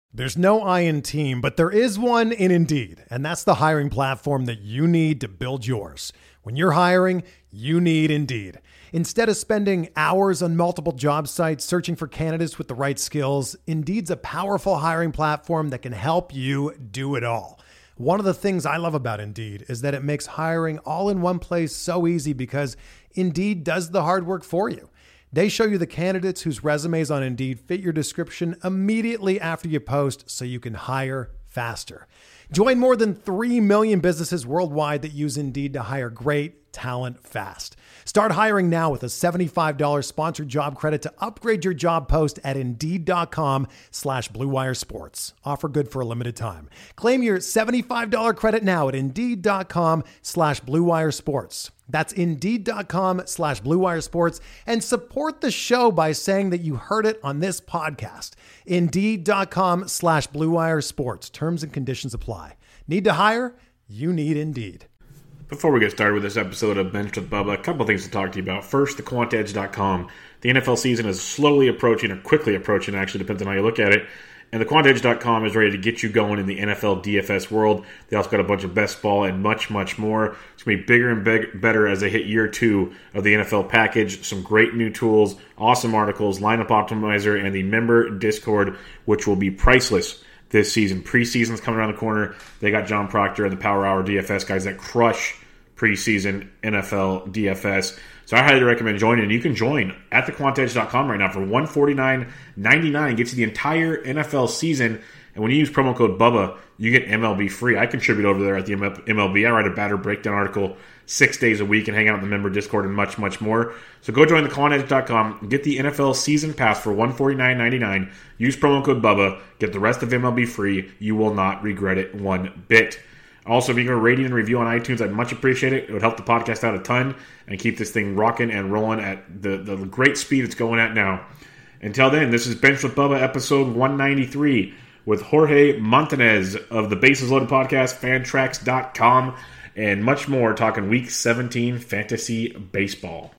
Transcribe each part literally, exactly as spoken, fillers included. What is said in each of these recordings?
There's no I in team, but there is one in Indeed, and that's the hiring platform that you need to build yours. When you're hiring, you need Indeed. Instead of spending hours on multiple job sites searching for candidates with the right skills, Indeed's a powerful hiring platform that can help you do it all. One of the things I love about Indeed is that it makes hiring all in one place so easy because Indeed does the hard work for you. They show you the candidates whose resumes on Indeed fit your description immediately after you post so you can hire faster. Join more than three million businesses worldwide that use Indeed to hire great talent fast. Start hiring now with a seventy-five dollars sponsored job credit to upgrade your job post at Indeed.com slash Blue Wire Sports. Offer good for a limited time. Claim your seventy-five dollars credit now at Indeed.com slash Blue Wire Sports. That's Indeed.com slash Blue Wire Sports, and support the show by saying that you heard it on this podcast. Indeed.com slash Blue Wire Sports. Terms and conditions apply. Need to hire? You need Indeed. Before we get started with this episode of Benched with Bubba, a couple things to talk to you about. First, the quant edge dot com. The N F L season is slowly approaching, or quickly approaching, actually, depends on how you look at it. And the quant edge dot com is ready to get you going in the N F L D F S world. They also got a bunch of best ball and much, much more. It's going to be bigger and big, better as they hit year two of the N F L package. Some great new tools, awesome articles, lineup optimizer, and the member Discord, which will be priceless this season. Preseason's coming around the corner. They got John Proctor and the Power Hour D F S guys that crush preseason N F L D F S. So I highly recommend joining. And you can join at the quant edge dot com right now for one hundred forty-nine dollars and ninety-nine cents. Gets you the entire N F L season. And when you use promo code BUBBA, you get M L B free. I contribute over there at the M L B. I write a batter breakdown article six days a week and hang out in the member Discord and much, much more. So go join the quant edge dot com. Get the N F L season pass for one hundred forty-nine dollars and ninety-nine cents. Use promo code BUBBA. Get the rest of M L B free. You will not regret it one bit. Also, if you can rate and review on iTunes, I'd much appreciate it. It would help the podcast out a ton and keep this thing rocking and rolling at the, the great speed it's going at now. Until then, this is Benched with Bubba, episode one ninety-three, with Jorge Montanez of the Bases Loaded podcast, Fantrax dot com, and much more, talking Week seventeen fantasy baseball.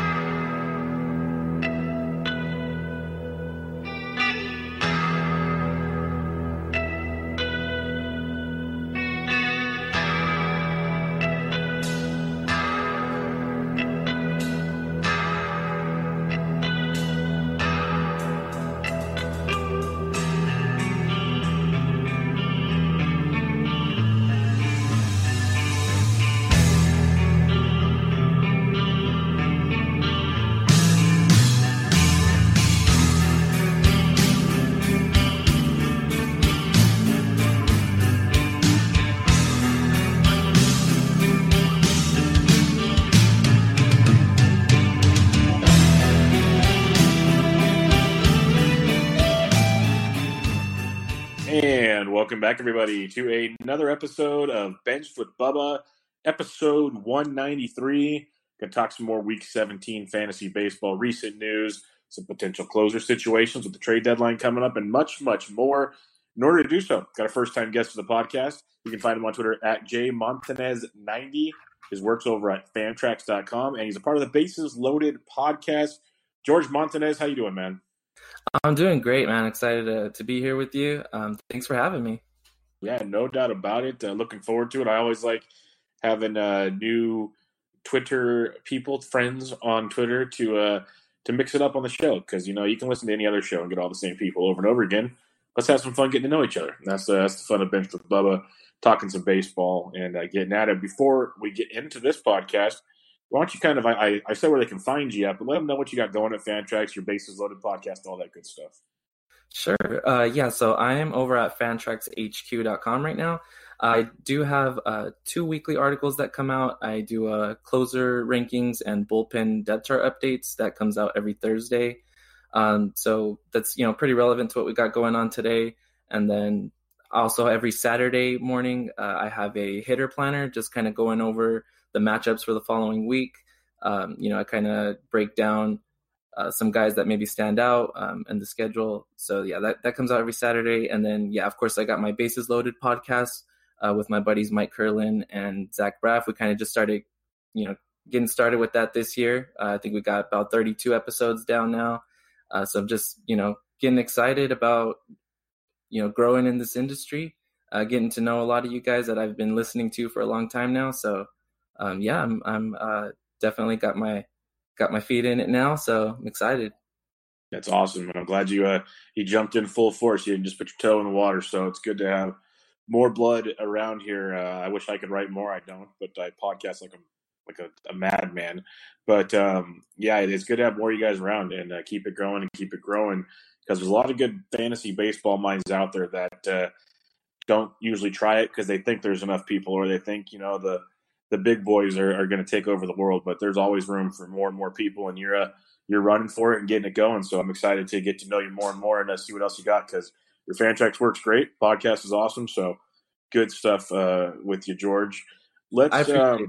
Welcome back, everybody, to another episode of Benched with Bubba, episode one ninety-three. Going to talk some more Week seventeen fantasy baseball, recent news, some potential closer situations with the trade deadline coming up, and much, much more. In order to do so, got a first-time guest for the podcast. You can find him on Twitter at J Montanez ninety. His work's over at Fantrax dot com, and he's a part of the Bases Loaded podcast. George Montanez, how you doing, man? I'm doing great, man. Excited to, to be here with you. Um, thanks for having me. Yeah, no doubt about it. Uh, looking forward to it. I always like having uh, new Twitter people, friends on Twitter to uh, to mix it up on the show because, you know, you can listen to any other show and get all the same people over and over again. Let's have some fun getting to know each other. That's, uh, that's the fun of Benched with Bubba, talking some baseball and uh, getting at it. Before we get into this podcast, why don't you kind of, I, I said where they can find you at, but let them know what you got going at Fantrax, your Bases Loaded podcast, all that good stuff. Sure. Uh, yeah, so I am over at Fantrax H Q dot com right now. I do have uh, two weekly articles that come out. I do uh, closer rankings and bullpen depth chart updates that comes out every Thursday. Um, so that's, you know, pretty relevant to what we got going on today. And then also every Saturday morning, uh, I have a hitter planner, just kind of going over the matchups for the following week. Um, you know, I kind of break down uh, some guys that maybe stand out um, in the schedule. So yeah, that, that comes out every Saturday. And then, yeah, of course I got my Bases Loaded podcast uh, with my buddies, Mike Curlin and Zach Braff. We kind of just started, you know, getting started with that this year. Uh, I think we got about thirty-two episodes down now. Uh, so I'm just, you know, getting excited about you know, growing in this industry, uh, getting to know a lot of you guys that I've been listening to for a long time now. So, um, yeah, I'm, I'm uh, definitely got my got my feet in it now. So I'm excited. That's awesome, and I'm glad you uh, you jumped in full force. You didn't just put your toe in the water. So it's good to have more blood around here. Uh, I wish I could write more. I don't, but I podcast like a like a, a madman. But um, yeah, it's good to have more of you guys around and uh, keep it growing and keep it growing, because there's a lot of good fantasy baseball minds out there that uh, don't usually try it because they think there's enough people, or they think, you know, the the big boys are, are going to take over the world. But there's always room for more and more people, and you're uh, you're running for it and getting it going. So I'm excited to get to know you more and more and uh, see what else you got, because your Fantrax works great. Podcast is awesome. So good stuff uh, with you, George. Let's. I appreciate um, it.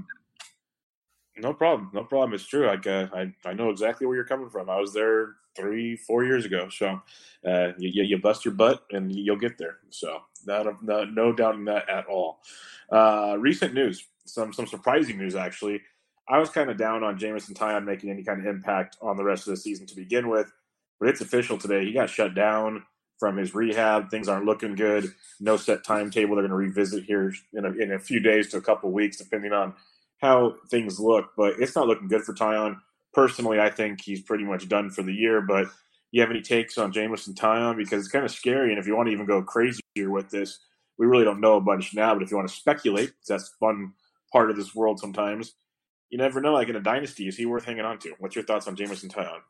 No problem. No problem. It's true. Like, uh, I, I know exactly where you're coming from. I was there three, four years ago. So uh, you, you bust your butt and you'll get there. So not, not, no doubt in that at all. Uh, recent news, some some surprising news, actually. I was kind of down on Jameson Taillon making any kind of impact on the rest of the season to begin with. But it's official today. He got shut down from his rehab. Things aren't looking good. No set timetable. They're going to revisit here in a, in a few days to a couple weeks, depending on how things look, but it's not looking good for Taillon. Personally, I think he's pretty much done for the year, but you have any takes on Jameson Taillon? Because it's kind of scary, and if you want to even go crazier with this, we really don't know a bunch now, but if you want to speculate, because that's the fun part of this world sometimes, you never know, like in a dynasty, is he worth hanging on to? What's your thoughts on Jameson Taillon?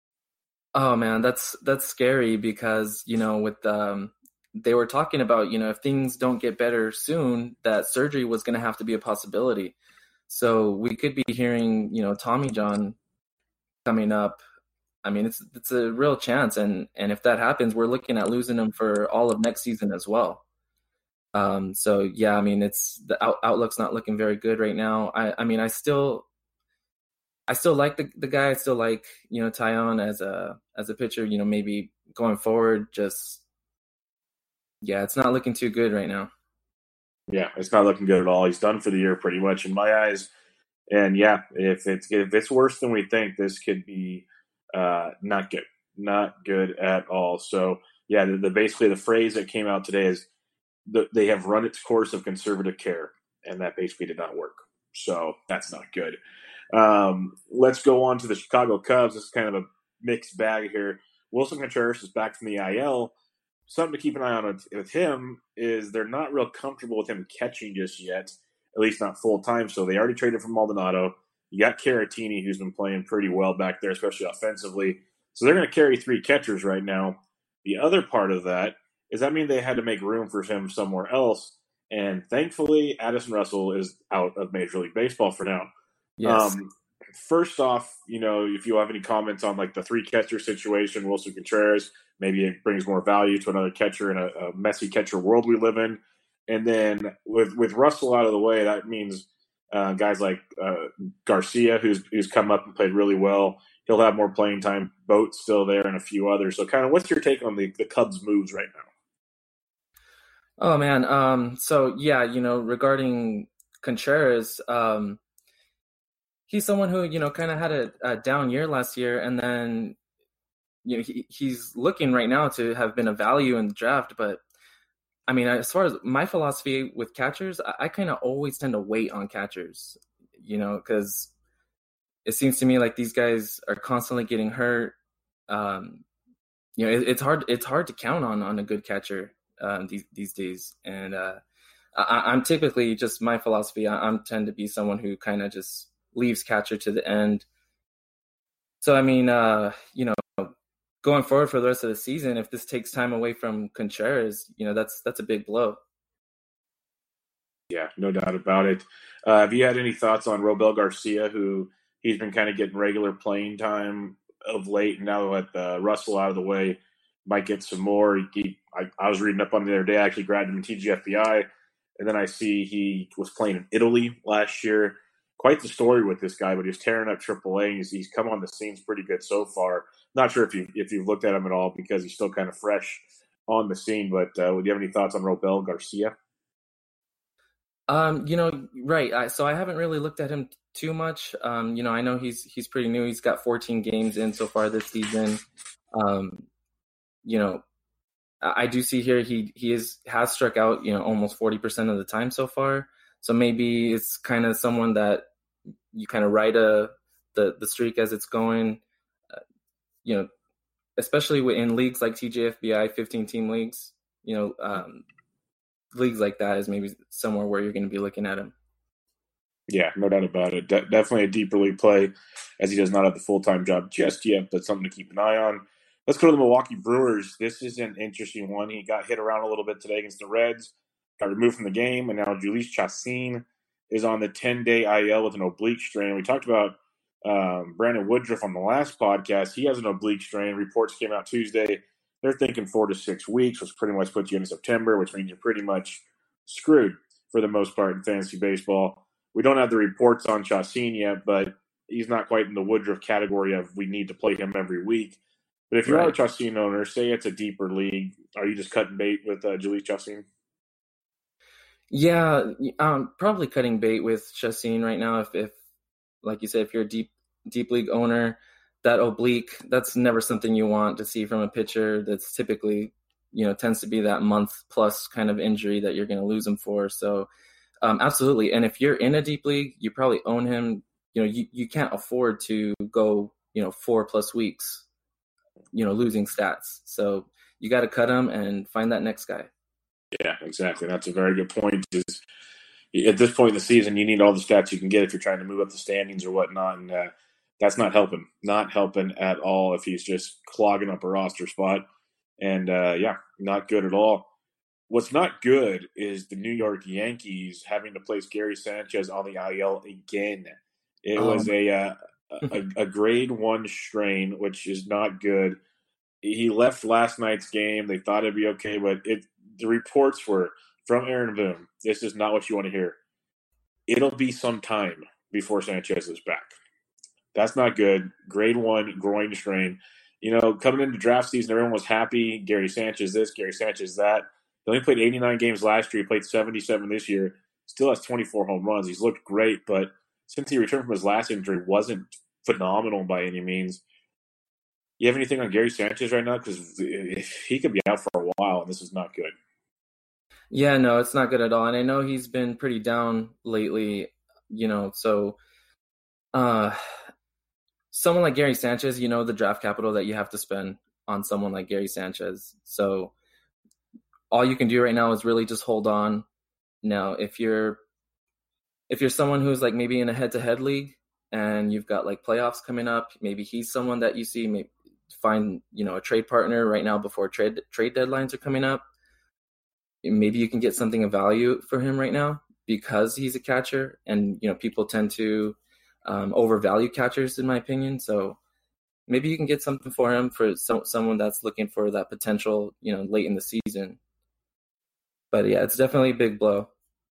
Oh man, that's that's scary because, you know, with um they were talking about, you know, if things don't get better soon, that surgery was going to have to be a possibility. So we could be hearing, you know, Tommy John coming up. I mean, it's it's a real chance, and and if that happens, we're looking at losing him for all of next season as well. Um, so yeah, I mean, it's the out, outlook's not looking very good right now. I I mean, I still I still like the the guy. I still like, you know, Taillon as a as a pitcher. You know, maybe going forward, just yeah, it's not looking too good right now. Yeah, it's not looking good at all. He's done for the year pretty much in my eyes. And yeah, if it's if it's worse than we think, this could be uh, not good, not good at all. So yeah, the, the basically the phrase that came out today is the, they have run its course of conservative care, and that basically did not work. So that's not good. Um, let's go on to the Chicago Cubs. This is kind of a mixed bag here. Wilson Contreras is back from the I L. Something to keep an eye on with, with him is they're not real comfortable with him catching just yet, at least not full time. So they already traded for Maldonado. You got Caratini, who's been playing pretty well back there, especially offensively. So they're going to carry three catchers right now. The other part of that is that means they had to make room for him somewhere else. And thankfully, Addison Russell is out of Major League Baseball for now. Yes. Um, first off, you know, if you have any comments on like the three catcher situation, Wilson Contreras, maybe it brings more value to another catcher in a, a messy catcher world we live in. And then with with Russell out of the way, that means uh, guys like uh, Garcia, who's who's come up and played really well. He'll have more playing time. Boat's still there, and a few others. So, kind of, what's your take on the, the Cubs' moves right now? Oh man, um, so yeah, you know, regarding Contreras, um, he's someone who, you know, kind of had a, a down year last year, and then, you know, he, he's looking right now to have been a value in the draft. But I mean, as far as my philosophy with catchers, I, I kind of always tend to wait on catchers, you know, because it seems to me like these guys are constantly getting hurt. Um, you know, it, it's hard. It's hard to count on on a good catcher um, these these days. And uh, I, I'm typically just my philosophy. I, I'm tend to be someone who kind of just leaves catcher to the end. So I mean, uh, you know, going forward for the rest of the season, if this takes time away from Contreras, you know, that's that's a big blow. Yeah, no doubt about it. Uh, have you had any thoughts on Robel Garcia, who he's been kind of getting regular playing time of late, and now with uh, Russell out of the way, might get some more. He, he I, I was reading up on the other day. I actually grabbed him in T G F B I, and then I see he was playing in Italy last year. Quite the story with this guy, but he's tearing up triple A. He's, he's come on the scenes pretty good so far. Not sure if you if you've looked at him at all because he's still kind of fresh on the scene. But uh, do you have any thoughts on Robel Garcia? Um, you know, right. I, so I haven't really looked at him too much. Um, you know, I know he's he's pretty new. He's got fourteen games in so far this season. Um, you know, I do see here he he is has struck out, you know, almost forty percent of the time so far. So maybe it's kind of someone that you kind of ride a the the streak as it's going. Uh, you know, especially in leagues like T J F B I, fifteen team leagues. You know, um, leagues like that is maybe somewhere where you're going to be looking at him. Yeah, no doubt about it. De- definitely a deeper league play, as he does not have the full-time job just yet, but something to keep an eye on. Let's go to the Milwaukee Brewers. This is an interesting one. He got hit around a little bit today against the Reds, got removed from the game, and now Jhoulys Chacin is on the ten-day I L with an oblique strain. We talked about um, Brandon Woodruff on the last podcast. He has an oblique strain. Reports came out Tuesday. They're thinking four to six weeks, which pretty much puts you into September, which means you're pretty much screwed for the most part in fantasy baseball. We don't have the reports on Chacin yet, but he's not quite in the Woodruff category of we need to play him every week. But if you right. are a Chacin owner, say it's a deeper league, are you just cutting bait with uh, Jhoulys Chacin? Yeah, um, probably cutting bait with Chacin right now. If, if, like you said, if you're a deep deep league owner, that oblique, that's never something you want to see from a pitcher. That's typically, you know, tends to be that month plus kind of injury that you're going to lose him for. So. Um, absolutely. And if you're in a deep league, you probably own him. You know, you, you can't afford to go, you know, four plus weeks, you know, losing stats. So you got to cut him and find that next guy. Yeah, exactly. That's a very good point. Is at this point in the season, you need all the stats you can get if you're trying to move up the standings or whatnot. And uh, that's not helping, not helping at all if he's just clogging up a roster spot. And uh, yeah, not good at all. What's not good is the New York Yankees having to place Gary Sanchez on the I L again. It um, was a, uh, a a grade one strain, which is not good. He left last night's game. They thought it'd be okay, but it the reports were from Aaron Boone. This is not what you want to hear. It'll be some time before Sanchez is back. That's not good. Grade one groin strain. You know, coming into draft season, everyone was happy. Gary Sanchez this, Gary Sanchez that. He only played eighty-nine games last year. He played seventy-seven this year. Still has twenty-four home runs. He's looked great, but since he returned from his last injury, wasn't phenomenal by any means. You have anything on Gary Sanchez right now? Because he could be out for a while, and this is not good. Yeah, no, it's not good at all. And I know he's been pretty down lately, you know, so uh, someone like Gary Sanchez, you know, the draft capital that you have to spend on someone like Gary Sanchez. So all you can do right now is really just hold on. Now, if you're if you're someone who's like maybe in a head-to-head league and you've got like playoffs coming up, maybe he's someone that you see, maybe find, you know, a trade partner right now before trade trade deadlines are coming up. Maybe you can get something of value for him right now because he's a catcher, and you know people tend to um, overvalue catchers, in my opinion. So maybe you can get something for him for some, someone that's looking for that potential, you know, late in the season. But yeah, it's definitely a big blow.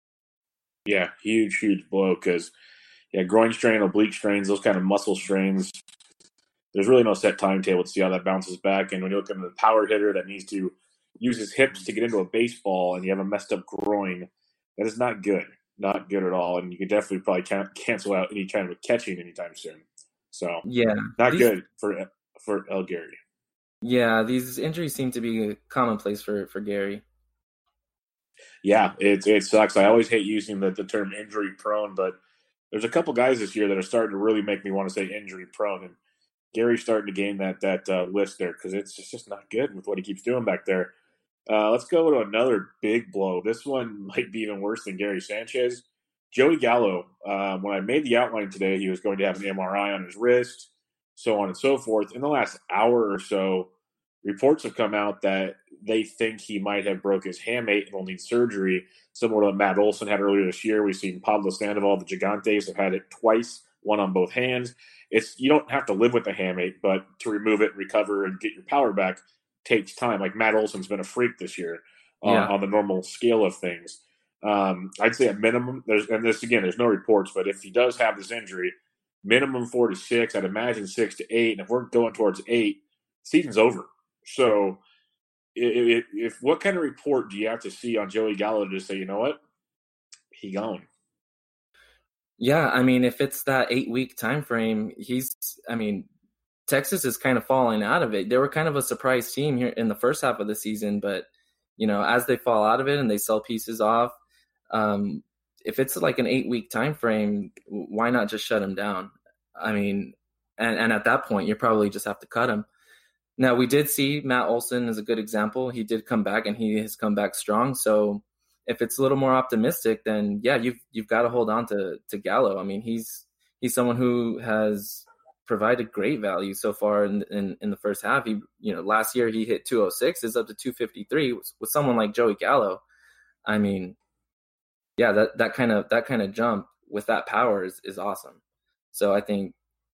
Yeah, huge, huge blow because, yeah, groin strain, oblique strains, those kind of muscle strains, there's really no set timetable to see how that bounces back. And when you look at the power hitter that needs to use his hips to get into a baseball and you have a messed up groin, that is not good. Not good at all. And you can definitely probably can't cancel out any kind of catching anytime soon. So, yeah, not these, good for for El Gary. Yeah, these injuries seem to be commonplace for, for Gary. Yeah, it it sucks. I always hate using the, the term injury prone, but there's a couple guys this year that are starting to really make me want to say injury prone, and Gary's starting to gain that that uh, list there because it's just, just not good with what he keeps doing back there. Uh, let's go to another big blow. This one might be even worse than Gary Sanchez. Joey Gallo, uh, when I made the outline today, he was going to have an M R I on his wrist, so on and so forth. In the last hour or so, reports have come out that they think he might have broke his hamate and will need surgery, similar to what Matt Olson had earlier this year. We've seen Pablo Sandoval, the Gigantes, have had it twice, one on both hands. It's you don't have to live with the hamate, but to remove it, recover, and get your power back takes time. Like Matt Olson's been a freak this year uh, yeah. on the normal scale of things. Um, I'd say at minimum, there's and this again, there's no reports, but if he does have this injury, minimum four to six, I'd imagine six to eight. And if we're going towards eight, season's over. So if, if what kind of report do you have to see on Joey Gallo to say, you know what, he gone? Yeah, I mean, if it's that eight week time frame, he's, I mean, Texas is kind of falling out of it. They were kind of a surprise team here in the first half of the season, but you know, as they fall out of it and they sell pieces off, um, if it's like an eight week time frame, why not just shut them down? I mean, and, and at that point, you probably just have to cut them. Now, we did see Matt Olson as a good example. He did come back, and he has come back strong. So if it's a little more optimistic, then yeah, you've you've got to hold on to to Gallo. I mean, he's he's someone who has provided great value so far in, in in the first half. He, you know, last year he hit two oh six, is up to two fifty-three with, with someone like Joey Gallo. I mean, yeah, that that kind of that kind of jump with that power is is awesome. So I think,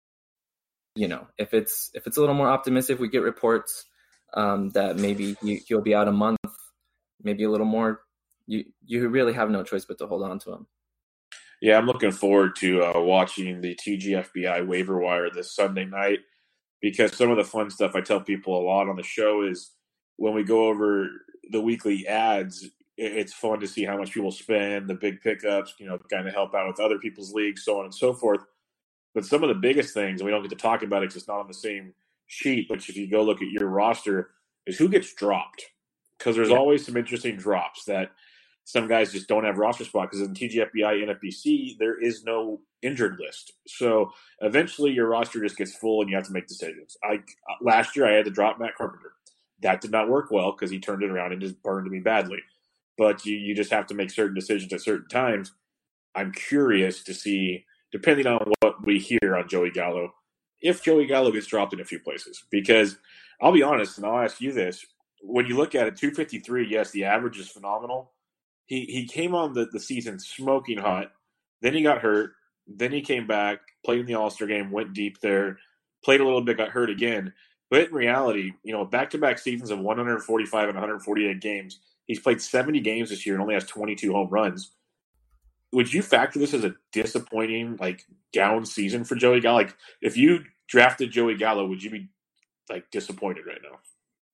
you know, if it's if it's a little more optimistic, we get reports um, that maybe he, he'll be out a month, maybe a little more. You you really have no choice but to hold on to him. Yeah, I'm looking forward to uh, watching the T G F B I waiver wire this Sunday night, because some of the fun stuff I tell people a lot on the show is when we go over the weekly ads, it's fun to see how much people spend, the big pickups, you know, kind of help out with other people's leagues, so on and so forth. But some of the biggest things, and we don't get to talk about it because it's not on the same sheet, but if you go look at your roster, is who gets dropped. Because there's yeah. always some interesting drops that some guys just don't have roster spot, because in T G F B I and N F B C, there is no injured list. So eventually your roster just gets full and you have to make decisions. I Last year I had to drop Matt Carpenter. That did not work well because he turned it around and just burned me badly. But you, you just have to make certain decisions at certain times. I'm curious to see, depending on what we hear on Joey Gallo, if Joey Gallo gets dropped in a few places. Because I'll be honest, and I'll ask you this, when you look at it, two fifty-three, yes, the average is phenomenal. He he came on the, the season smoking hot. Then he got hurt. Then he came back, played in the All-Star game, went deep there, played a little bit, got hurt again. But in reality, you know, back-to-back seasons of one forty-five and one forty-eight games, he's played seventy games this year and only has twenty-two home runs. Would you factor this as a disappointing, like, down season for Joey Gallo? Like, if you drafted Joey Gallo, would you be, like, disappointed right now?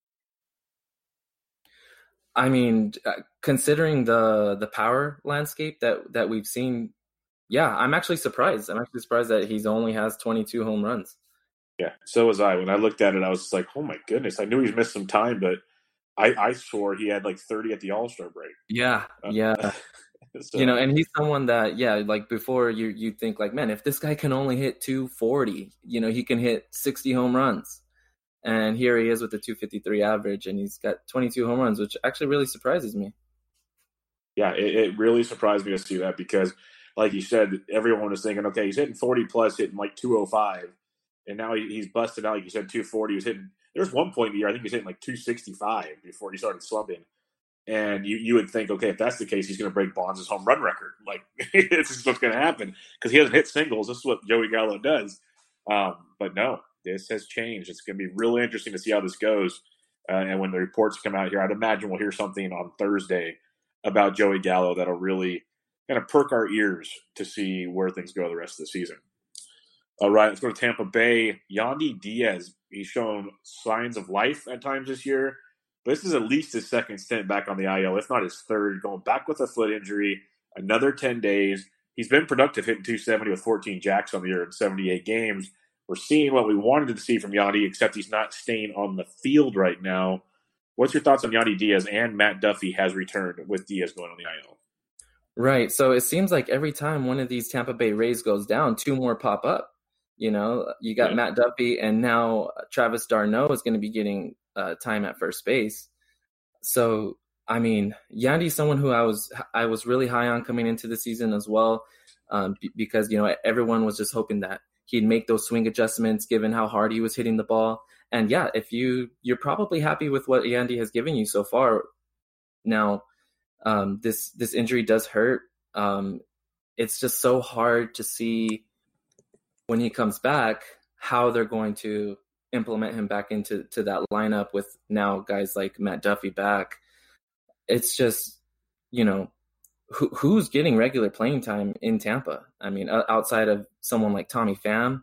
I mean, considering the the power landscape that, that we've seen, yeah, I'm actually surprised. I'm actually surprised that he's only has twenty-two home runs. Yeah, so was I. When I looked at it, I was just like, oh, my goodness. I knew he's missed some time, but I, I swore he had, like, thirty at the All-Star break. Yeah, uh, yeah. So. You know, and he's someone that, yeah, like before you you think like, man, if this guy can only hit two forty, you know, he can hit sixty home runs. And here he is with the two fifty-three average, and he's got twenty-two home runs, which actually really surprises me. Yeah, it, it really surprised me to see that because, like you said, everyone was thinking, okay, he's hitting forty plus, hitting like two oh five, and now he, he's busted out, like you said, two forty. He was hitting, there was one point in the year, I think he was hitting like two sixty-five before he started slumping. And you, you would think, okay, if that's the case, he's going to break Bonds' home run record. Like, this is what's going to happen because he hasn't hit singles. This is what Joey Gallo does. Um, but no, this has changed. It's going to be really interesting to see how this goes. Uh, and when the reports come out here, I'd imagine we'll hear something on Thursday about Joey Gallo that'll really kind of perk our ears to see where things go the rest of the season. All right, let's go to Tampa Bay. Yandy Diaz, he's shown signs of life at times this year. But this is at least his second stint back on the I L, if not his third, going back with a foot injury, another ten days. He's been productive, hitting two seventy with fourteen jacks on the year in seventy-eight games. We're seeing what we wanted to see from Yandy, except he's not staying on the field right now. What's your thoughts on Yandy Diaz? And Matt Duffy has returned with Diaz going on the I L. Right, so it seems like every time one of these Tampa Bay Rays goes down, two more pop up. You know, you got yeah. Matt Duffy, and now Travis d'Arnaud is going to be getting uh, time at first base. So, I mean, Yandy's someone who I was I was really high on coming into the season as well, um, b- because, you know, everyone was just hoping that he'd make those swing adjustments given how hard he was hitting the ball. And yeah, if you you're probably happy with what Yandy has given you so far. Now, um, this this injury does hurt. Um, it's just so hard to see when he comes back how they're going to implement him back into to that lineup with now guys like Matt Duffy back. It's just, you know, who, who's getting regular playing time in Tampa? I mean, outside of someone like Tommy Pham.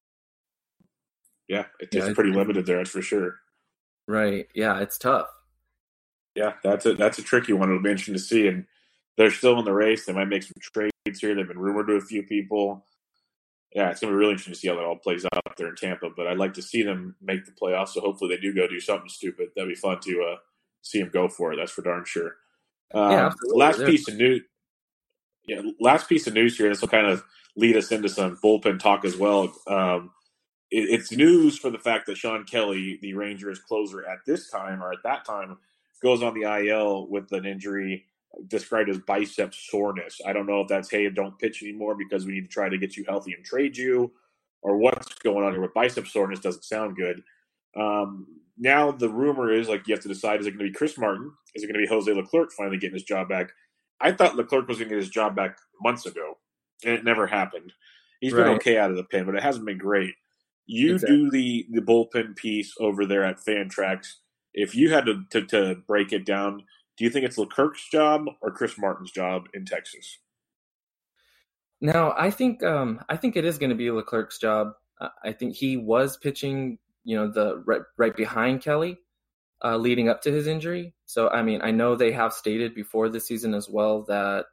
Yeah, it's yeah, pretty limited there, that's for sure. Right. Yeah, it's tough. Yeah, that's a that's a tricky one. It'll be interesting to see. And they're still in the race. They might make some trades here. They've been rumored to a few people. yeah, it's going to be really interesting to see how that all plays out there in Tampa. But I'd like to see them make the playoffs, so hopefully they do go do something stupid. That'd be fun to uh, see them go for it. That's for darn sure. Um, Yeah, absolutely. last There's- piece of news. Yeah, last piece of news here. This will kind of lead us into some bullpen talk as well. Um, it, it's news for the fact that Sean Kelly, the Rangers closer at this time or at that time, goes on the I L with an injury described as bicep soreness. I don't know if that's, hey, don't pitch anymore because we need to try to get you healthy and trade you, or what's going on here. But bicep soreness doesn't sound good. Um, now the rumor is, like, you have to decide, is it going to be Chris Martin? Is it going to be Jose Leclerc finally getting his job back? I thought Leclerc was going to get his job back months ago, and it never happened. He's been Right. okay out of the pen, but it hasn't been great. You Exactly. do the, the bullpen piece over there at Fantrax. If you had to, to, to break it down, do you think it's Leclerc's job or Chris Martin's job in Texas? Now, I think um, I think it is going to be Leclerc's job. Uh, I think he was pitching, you know, the right, right behind Kelly, uh, leading up to his injury. So, I mean, I know they have stated before this season as well that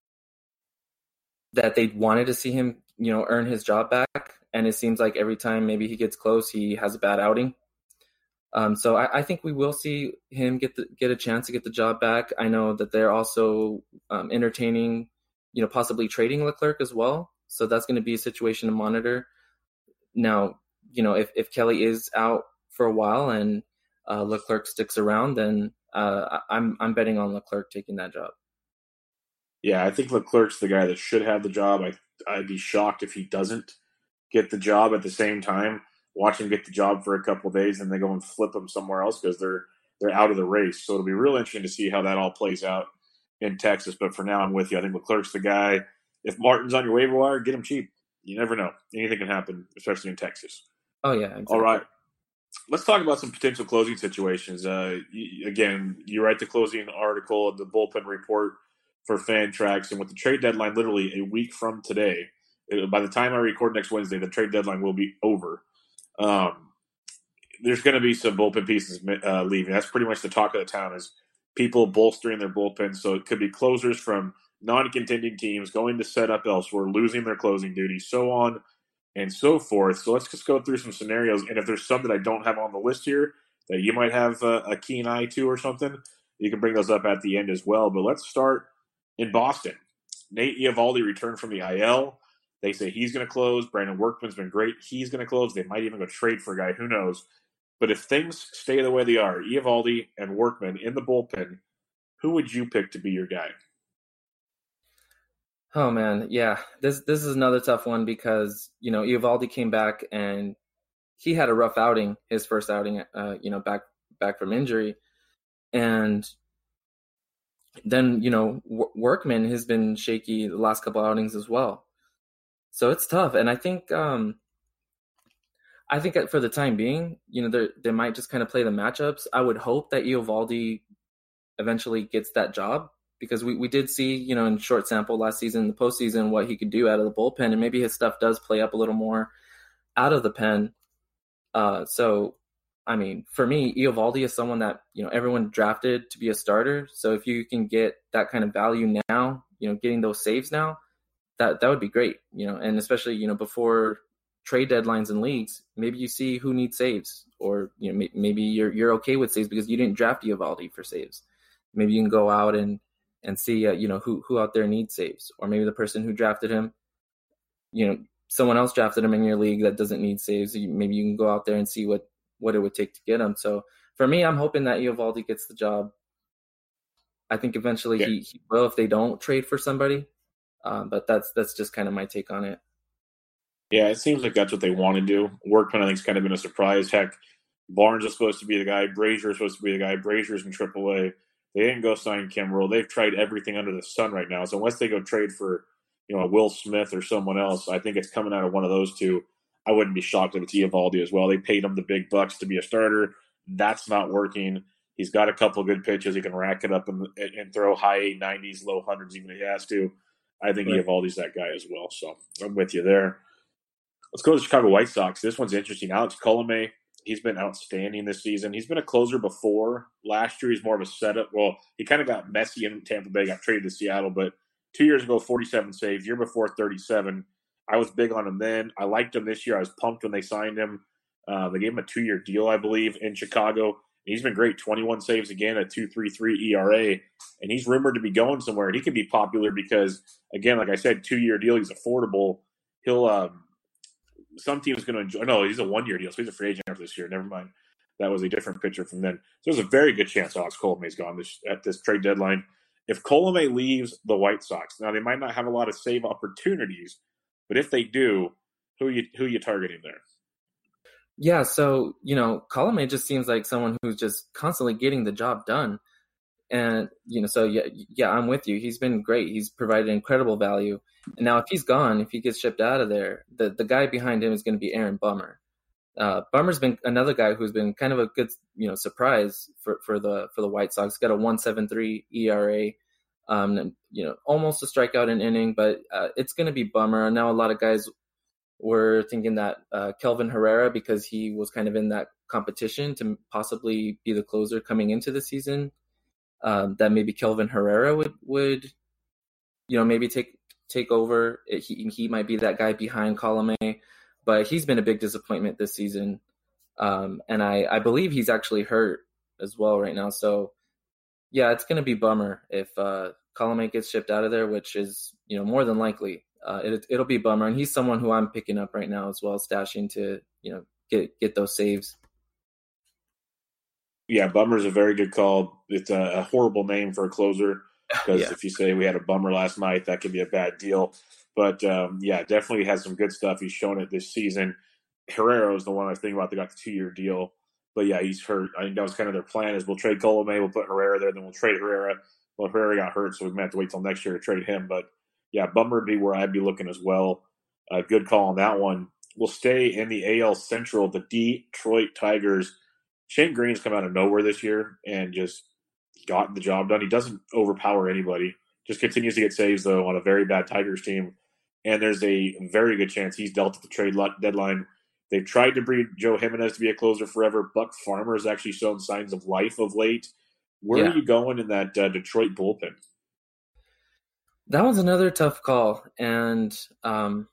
that they wanted to see him, you know, earn his job back. And it seems like every time maybe he gets close, he has a bad outing. Um, so I, I think we will see him get the, get a chance to get the job back. I know that they're also um, entertaining, you know, possibly trading Leclerc as well. So that's going to be a situation to monitor. Now, you know, if, if Kelly is out for a while and uh, Leclerc sticks around, then uh, I'm I'm betting on Leclerc taking that job. Yeah, I think Leclerc's the guy that should have the job. I, I'd be shocked if he doesn't get the job at the same time. Watch him get the job for a couple of days and they go and flip him somewhere else because they're they're out of the race. So it'll be real interesting to see how that all plays out in Texas. But for now, I'm with you. I think Leclerc's the guy. If Martin's on your waiver wire, get him cheap. You never know. Anything can happen, especially in Texas. Oh, yeah. Exactly. All right. Let's talk about some potential closing situations. Uh, you, again, you write the closing article, the bullpen report for Fantrax, and with the trade deadline literally a week from today, by the time I record next Wednesday, the trade deadline will be over. Um, there's going to be some bullpen pieces uh, leaving. That's pretty much the talk of the town is people bolstering their bullpen. So it could be closers from non-contending teams going to set up elsewhere, losing their closing duties, so on and so forth. So let's just go through some scenarios. And if there's some that I don't have on the list here that you might have a, a keen eye to or something, you can bring those up at the end as well. But let's start in Boston. Nate Eovaldi returned from the I L. They say he's going to close. Brandon Workman's been great. He's going to close. They might even go trade for a guy. Who knows? But if things stay the way they are, Eovaldi and Workman in the bullpen, who would you pick to be your guy? Oh, man. Yeah, this this is another tough one because, you know, Eovaldi came back and he had a rough outing, his first outing, uh, you know, back back from injury. And then, you know, w- Workman has been shaky the last couple outings as well. So it's tough. And I think um, I think for the time being, you know, they might just kind of play the matchups. I would hope that Eovaldi eventually gets that job because we, we did see, you know, in short sample last season, in the postseason, what he could do out of the bullpen. And maybe his stuff does play up a little more out of the pen. Uh, so, I mean, for me, Eovaldi is someone that, you know, everyone drafted to be a starter. So if you can get that kind of value now, you know, getting those saves now, that that would be great, you know, and especially, you know, before trade deadlines in leagues, maybe you see who needs saves or, you know, maybe you're you're okay with saves because you didn't draft Eovaldi for saves. Maybe you can go out and, and see, uh, you know, who, who out there needs saves, or maybe the person who drafted him, you know, someone else drafted him in your league that doesn't need saves. Maybe you can go out there and see what, what it would take to get him. So for me, I'm hoping that Eovaldi gets the job. I think eventually yeah. he, he will if they don't trade for somebody. Um, but that's that's just kind of my take on it. Yeah, it seems like that's what they want to do. Workman, I think, has kind of been a surprise. Heck, Barnes is supposed to be the guy. Brazier is supposed to be the guy. Brazier's in triple A. They didn't go sign Kimbrel. They've tried everything under the sun right now. So unless they go trade for, you know, a Will Smith or someone else, I think it's coming out of one of those two. I wouldn't be shocked if it's Eovaldi as well. They paid him the big bucks to be a starter. That's not working. He's got a couple of good pitches. He can rack it up and, and throw high nineties, low hundreds even if he has to. I think right. Eovaldi's that guy as well. So I'm with you there. Let's go to the Chicago White Sox. This one's interesting. Alex Colomé, he's been outstanding this season. He's been a closer before. Last year, he's more of a setup. Well, he kind of got messy in Tampa Bay, got traded to Seattle. But two years ago, forty-seven saves. Year before, thirty-seven. I was big on him then. I liked him this year. I was pumped when they signed him. Uh, they gave him a two-year deal, I believe, in Chicago. He's been great, twenty-one saves again, a two point three three E R A, and he's rumored to be going somewhere. And he could be popular because, again, like I said, two-year deal. He's affordable. He'll um, some teams going to enjoy. No, he's a one-year deal, so he's a free agent after this year. Never mind. That was a different pitcher from then. So there's a very good chance Alex Colomé gone this, at this trade deadline. If Colomé leaves the White Sox, now they might not have a lot of save opportunities, but if they do, who you who you targeting there? Yeah, so, you know, Colomé just seems like someone who's just constantly getting the job done. And, you know, so, yeah, yeah, I'm with you. He's been great. He's provided incredible value. And now if he's gone, if he gets shipped out of there, the, the guy behind him is going to be Aaron Bummer. Uh, Bummer's been another guy who's been kind of a good, you know, surprise for, for the for the White Sox. He's got a one point seven three E R A, um, you know, almost a strikeout an inning, but uh, it's going to be Bummer. Now a lot of guys were thinking that uh, Kelvin Herrera, because he was kind of in that competition to possibly be the closer coming into the season, um, that maybe Kelvin Herrera would would, you know, maybe take take over. He he might be that guy behind Colomé. But he's been a big disappointment this season. Um, and I, I believe he's actually hurt as well right now. So, yeah, it's going to be Bummer if uh, Colomé gets shipped out of there, which is, you know, more than likely. Uh, it, it'll be Bummer. And he's someone who I'm picking up right now as well, stashing to, you know, get get those saves. Yeah, Bummer's a very good call. It's a, a horrible name for a closer because Yeah. if you say we had a Bummer last night, that could be a bad deal. But, um, yeah, definitely has some good stuff. He's shown it this season. Herrera is the one I was thinking about. They got the two-year deal. But, yeah, he's hurt. I think that was kind of their plan is we'll trade Colomé, we'll put Herrera there, then we'll trade Herrera. Well, Herrera got hurt, so we might have to wait till next year to trade him. But, yeah, Bummer would be where I'd be looking as well. A uh, good call on that one. We'll stay in the A L Central. The Detroit Tigers. Shane Green's come out of nowhere this year and just gotten the job done. He doesn't overpower anybody. Just continues to get saves, though, on a very bad Tigers team. And there's a very good chance he's dealt at the trade deadline. They've tried to breed Joe Jimenez to be a closer forever. Buck Farmer has actually shown signs of life of late. Where Yeah. are you going in that uh, Detroit bullpen? That was another tough call. And, um,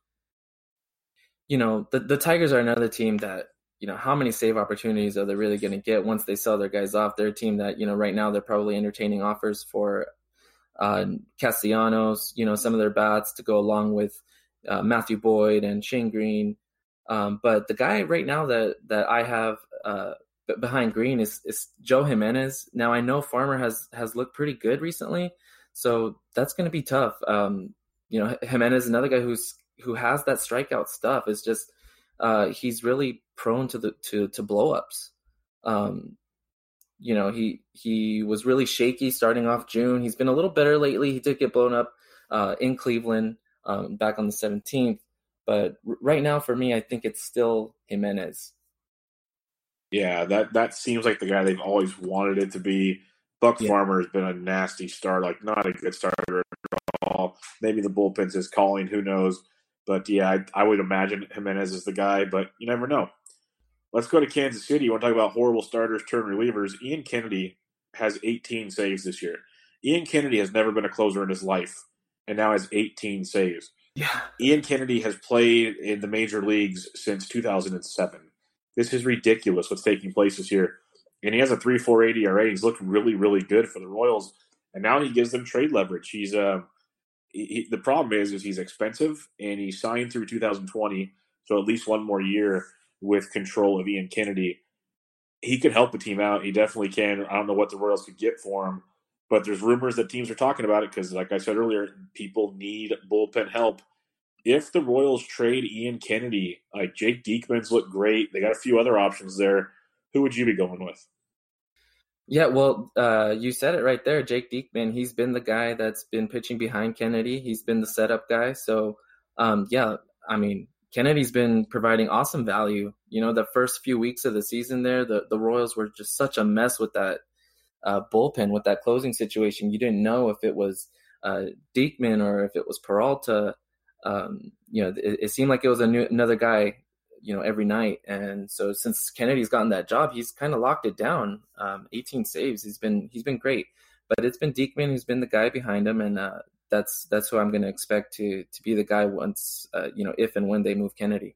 you know, the, the Tigers are another team that, you know, how many save opportunities are they really going to get once they sell their guys off? They're a team that, you know, right now they're probably entertaining offers for uh, Castellanos, you know, some of their bats to go along with uh, Matthew Boyd and Shane Green. Um, but the guy right now that, that I have uh, behind Green is, is Joe Jimenez. Now I know Farmer has, has looked pretty good recently, so that's going to be tough. Um, you know, Jimenez, another guy who's, who has that strikeout stuff. Is just, uh, he's really prone to the, to, to blow ups. Um, You know, he he was really shaky starting off June. He's been a little better lately. He did get blown up uh, in Cleveland um, back on the seventeenth. But r- right now, for me, I think it's still Jimenez. Yeah, that, that seems like the guy they've always wanted it to be. Buck Yeah. Farmer has been a nasty start, like not a good starter at all. Maybe the bullpen's his calling, who knows. But, yeah, I, I would imagine Jimenez is the guy, but you never know. Let's go to Kansas City. You want to talk about horrible starters, turn relievers. Ian Kennedy has eighteen saves this year. Ian Kennedy has never been a closer in his life and now has eighteen saves. Yeah. Ian Kennedy has played in the major leagues since two thousand seven. This is ridiculous what's taking place this year. And he has a three point four eight E R A. He's looked really, really good for the Royals. And now he gives them trade leverage. He's uh, he, The problem is, is he's expensive, and he signed through two thousand twenty, so at least one more year with control of Ian Kennedy. He could help the team out. He definitely can. I don't know what the Royals could get for him, but there's rumors that teams are talking about it because, like I said earlier, people need bullpen help. If the Royals trade Ian Kennedy, like Jake Diekman's looked great. They got a few other options there. Who would you be going with? Yeah, well, uh, you said it right there. Jake Diekman, he's been the guy that's been pitching behind Kennedy. He's been the setup guy. So, um, yeah, I mean, Kennedy's been providing awesome value. You know, the first few weeks of the season there, the, the Royals were just such a mess with that uh, bullpen, with that closing situation. You didn't know if it was uh, Diekman or if it was Peralta. Um, you know, it, it seemed like it was a new, another guy, you know, every night. And so since Kennedy's gotten that job, he's kind of locked it down. Um, eighteen saves. He's been he's been great. But it's been Diekman who's been the guy behind him, and uh, that's that's who I'm going to expect to to be the guy once, uh, you know, if and when they move Kennedy.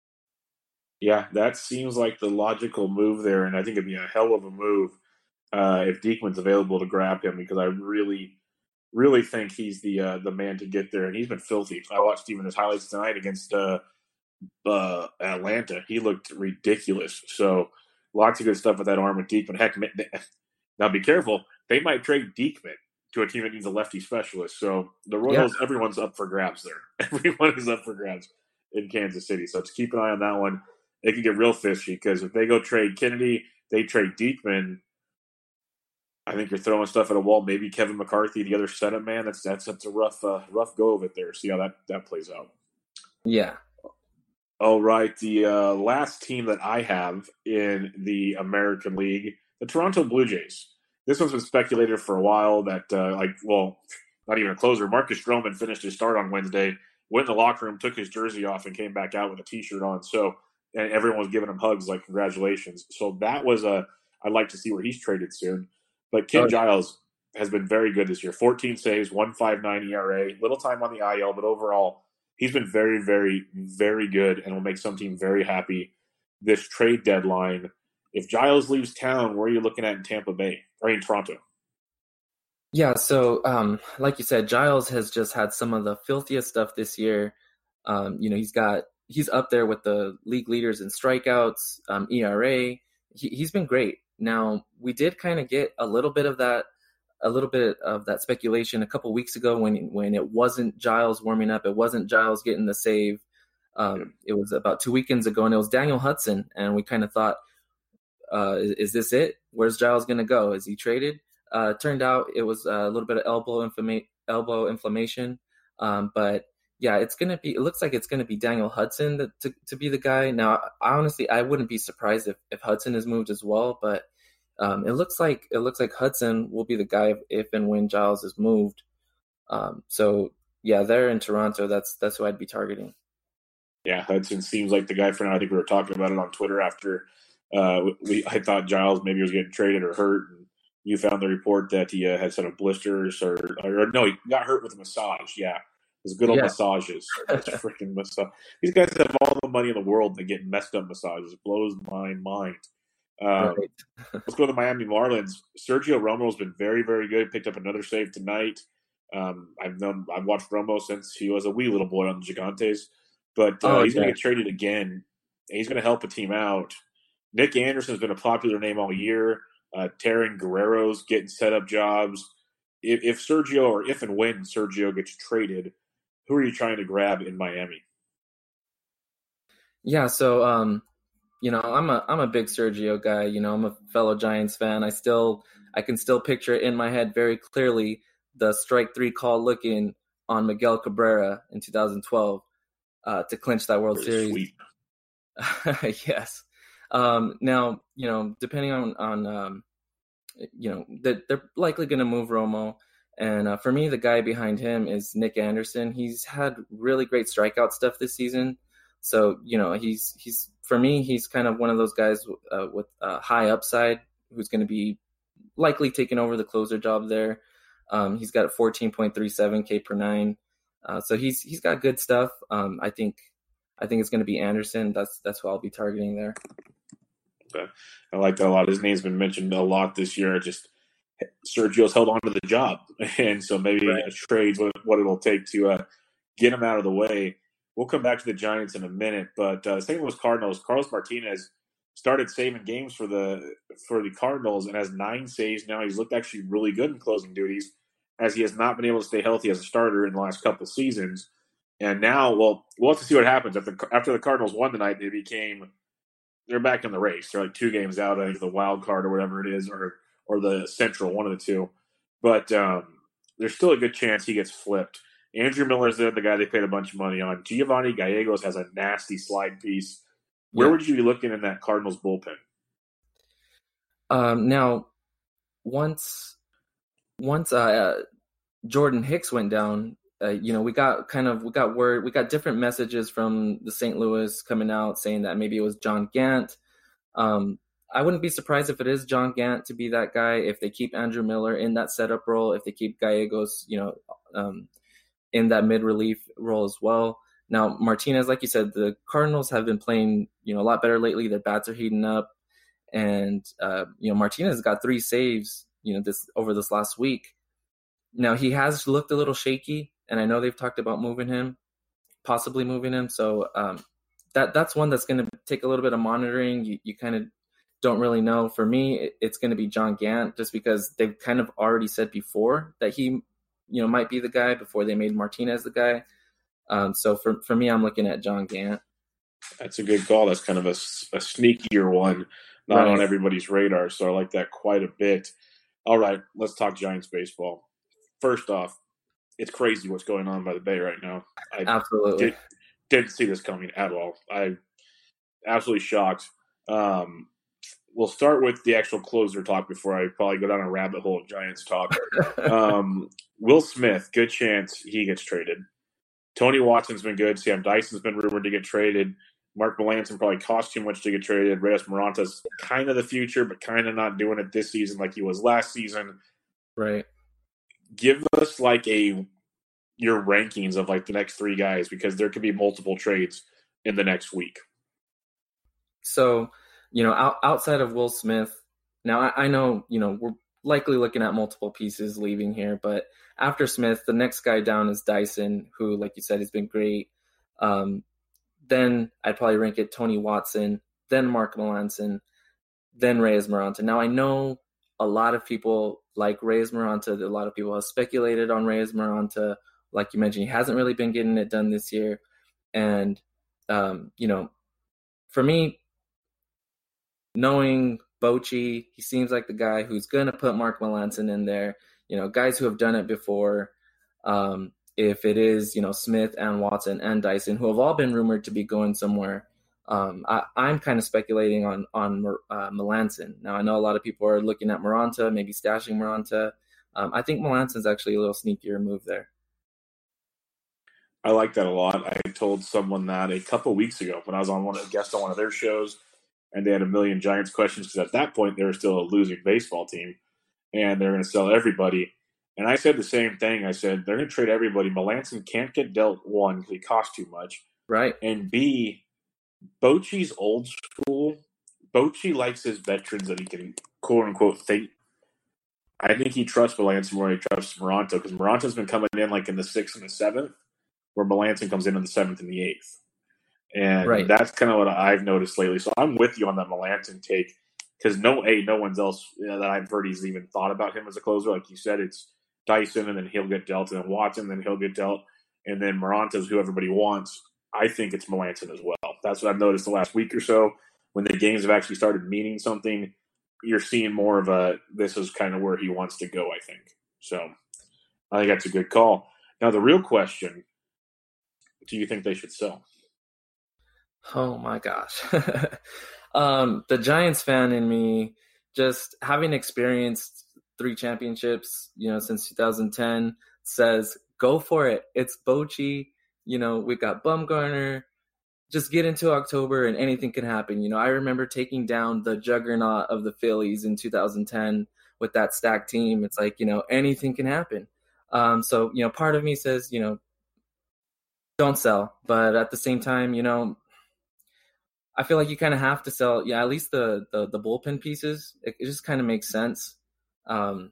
Yeah, that seems like the logical move there, and I think it'd be a hell of a move uh, if Diekman's available to grab him, because I really, really think he's the uh, the man to get there, and he's been filthy. I watched even his highlights tonight against uh, uh, Atlanta. He looked ridiculous. So lots of good stuff with that arm with Diekman. Heck, now be careful. They might trade Diekman to a team that needs a lefty specialist. So the Royals, yeah. everyone's up for grabs there. Everyone is up for grabs in Kansas City. So just keep an eye on that one. It can get real fishy, because if they go trade Kennedy, they trade Diekman, I think you're throwing stuff at a wall. Maybe Kevin McCarthy, the other setup man. That's that's that's a rough uh, rough go of it there. See how that, that plays out. Yeah. All right. The uh, last team that I have in the American League, the Toronto Blue Jays. This one's been speculated for a while that, uh, like, well, not even a closer. Marcus Stroman finished his start on Wednesday, went in the locker room, took his jersey off, and came back out with a T-shirt on. So, and everyone was giving him hugs, like, congratulations. So that was a, I'd like to see where he's traded soon. But Ken oh. Giles has been very good this year. fourteen saves, one point five nine E R A, little time on the I L, but overall, he's been very, very, very good and will make some team very happy this trade deadline. If Giles leaves town, where are you looking at in Tampa Bay or in Toronto? Yeah, so um, like you said, Giles has just had some of the filthiest stuff this year. Um, you know, he's got he's up there with the league leaders in strikeouts, um, E R A. He, he's been great. Now, we did kind of get a little bit of that, a little bit of that speculation a couple weeks ago when when it wasn't Giles warming up, it wasn't Giles getting the save. Um, it was about two weekends ago, and it was Daniel Hudson, and we kind of thought, uh, is, is this it? Where's Giles going to go? Is he traded? Uh, turned out it was a little bit of elbow inflama- elbow inflammation, um, but yeah, it's gonna be. It looks like it's gonna be Daniel Hudson that, to to be the guy. Now, honestly, I wouldn't be surprised if, if Hudson is moved as well, but um, it looks like it looks like Hudson will be the guy if, if and when Giles is moved. Um, so yeah, they're in Toronto. That's that's who I'd be targeting. Yeah, Hudson seems like the guy for now. I think we were talking about it on Twitter after uh, we. I thought Giles maybe was getting traded or hurt, and you found the report that he uh, had set of blisters or, or no, he got hurt with a massage. Yeah. His good old yeah. massages. Freaking massage. These guys have all the money in the world to get messed up massages. It blows my mind. Um, right. Let's go to the Miami Marlins. Sergio Romo's been very, very good. Picked up another save tonight. Um, I've known, I've watched Romo since he was a wee little boy on the Gigantes, but uh, oh, he's yeah. going to get traded again. And he's going to help a team out. Nick Anderson's been a popular name all year. Uh, Taryn Guerrero's getting set up jobs. If, if Sergio or if and when Sergio gets traded, who are you trying to grab in Miami? Yeah, so um, you know, I'm a I'm a big Sergio guy. You know, I'm a fellow Giants fan. I still I can still picture it in my head very clearly, the strike three call looking on Miguel Cabrera in two thousand twelve uh, to clinch that World Series. Yes. Um, now, you know, depending on on um, you know, they're, they're likely going to move Romo. And uh, for me, the guy behind him is Nick Anderson. He's had really great strikeout stuff this season. So, you know, he's, he's for me, he's kind of one of those guys uh, with a high upside who's going to be likely taking over the closer job there. Um, he's got a fourteen point three seven K per nine. Uh, so he's he's got good stuff. Um, I think I think it's going to be Anderson. That's that's who I'll be targeting there. Okay. I like that a lot. His name's been mentioned a lot this year. Just Sergio's held on to the job, and so maybe right. a trade's what, what it'll take to uh, get him out of the way. We'll come back to the Giants in a minute, but uh, Saint Louis Cardinals. Carlos Martinez started saving games for the for the Cardinals and has nine saves now. He's looked actually really good in closing duties, as he has not been able to stay healthy as a starter in the last couple of seasons. And now, well, we'll have to see what happens after after the Cardinals won tonight. They became they're back in the race. They're like two games out of the wild card or whatever it is, or. or the Central, one of the two. But um, there's still a good chance he gets flipped. Andrew Miller's there, the guy they paid a bunch of money on. Giovanni Gallegos has a nasty slide piece. Where yeah. would you be looking in that Cardinals bullpen? Um, now, once once uh, Jordan Hicks went down, uh, you know, we got kind of we got word we got different messages from the Saint Louis coming out saying that maybe it was John Gant. Um, I wouldn't be surprised if it is John Gant to be that guy, if they keep Andrew Miller in that setup role, if they keep Gallegos, you know, um, in that mid relief role as well. Now, Martinez, like you said, the Cardinals have been playing, you know, a lot better lately. Their bats are heating up, and uh, you know, Martinez got three saves, you know, this over this last week. Now he has looked a little shaky, and I know they've talked about moving him, possibly moving him. So um, that that's one that's going to take a little bit of monitoring. You you kind of don't really know. For me, it, it's going to be John Gant, just because they've kind of already said before that he, you know, might be the guy before they made Martinez the guy. Um, so for, for me, I'm looking at John Gant. That's a good call. That's kind of a, a sneakier one, not Right. on everybody's radar. So I like that quite a bit. All right, let's talk Giants baseball. First off, it's crazy what's going on by the Bay right now. I Absolutely. Did, didn't see this coming at all. I absolutely shocked. Um, we'll start with the actual closer talk before I probably go down a rabbit hole of Giants talk. um, Will Smith, good chance he gets traded. Tony Watson's been good. Sam Dyson's been rumored to get traded. Mark Melancon probably cost too much to get traded. Reyes Moranta's kind of the future, but kind of not doing it this season like he was last season. Right. Give us like a your rankings of like the next three guys, because there could be multiple trades in the next week. So, you know, out, outside of Will Smith, now I, I know, you know, we're likely looking at multiple pieces leaving here, but after Smith, the next guy down is Dyson, who, like you said, has been great. Um, then I'd probably rank it Tony Watson, then Mark Melancon, then Reyes Moronta. Now, I know a lot of people like Reyes Moronta. A lot of people have speculated on Reyes Moronta. Like you mentioned, he hasn't really been getting it done this year. And, um, you know, for me, knowing Bochy, he seems like the guy who's going to put Mark Melancon in there. You know, guys who have done it before. Um, if it is, you know, Smith and Watson and Dyson, who have all been rumored to be going somewhere, um, I, I'm kind of speculating on on uh, Melancon. Now, I know a lot of people are looking at Moronta, maybe stashing Moronta. Um, I think Melancon's actually a little sneakier move there. I like that a lot. I told someone that a couple weeks ago when I was on one a guest on one of their shows, and they had a million Giants questions because at that point they were still a losing baseball team, and they're going to sell everybody. And I said the same thing. I said they're going to trade everybody. Melancon can't get dealt, one, because he costs too much, right? And B, Bochy's old school. Bochy likes his veterans that he can quote unquote think. I think he trusts Melancon more than he trusts Moronta, because Moranta's been coming in like in the sixth and the seventh, where Melancon comes in in the seventh and the eighth. And right. That's kind of what I've noticed lately. So I'm with you on that Melancon take, because no, a no one's else you know, that I've heard he's even thought about him as a closer. Like you said, it's Dyson, and then he'll get dealt, and then Watson, then he'll get dealt, and then Moranta's who everybody wants. I think it's Melancon as well. That's what I've noticed the last week or so. When the games have actually started meaning something, you're seeing more of a, this is kind of where he wants to go, I think. So I think that's a good call. Now, the real question, do you think they should sell? Oh, my gosh. um, the Giants fan in me, just having experienced three championships, you know, since two thousand ten, says, go for it. It's Bochy. You know, we've got Bumgarner. Just get into October and anything can happen. You know, I remember taking down the juggernaut of the Phillies in two thousand ten with that stacked team. It's like, you know, anything can happen. Um, so, you know, part of me says, you know, don't sell. But at the same time, you know, I feel like you kind of have to sell, yeah, at least the the, the bullpen pieces. It, it just kind of makes sense. Um,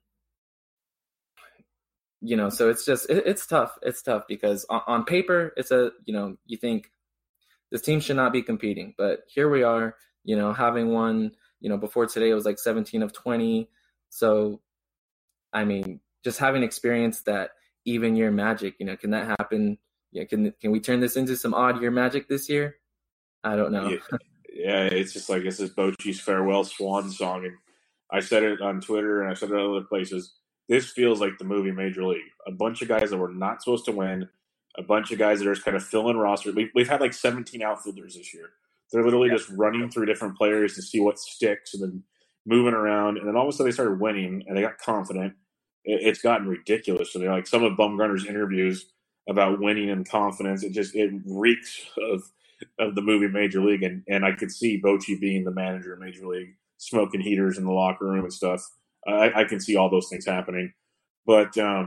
you know, so it's just, it, it's tough. It's tough because on, on paper, it's a, you know, you think this team should not be competing, but here we are, you know, having won, you know, before today, it was like seventeen of twenty. So, I mean, just having experienced that even year magic, you know, can that happen? Yeah. Can, can we turn this into some odd year magic this year? I don't know. Yeah, yeah, it's just like this is Bochy's farewell swan song, and I said it on Twitter and I said it in other places. This feels like the movie Major League. A bunch of guys that were not supposed to win, a bunch of guys that are just kind of filling roster. We've, we've had like seventeen outfielders this year. They're literally yeah. just running through different players to see what sticks and then moving around, and then all of a sudden they started winning and they got confident. It, it's gotten ridiculous. So they're like some of Bumgarner's interviews about winning and confidence. It just it reeks of. of the movie Major League, and, and I could see Bochy being the manager of Major League, smoking heaters in the locker room and stuff. I, I can see all those things happening. But um,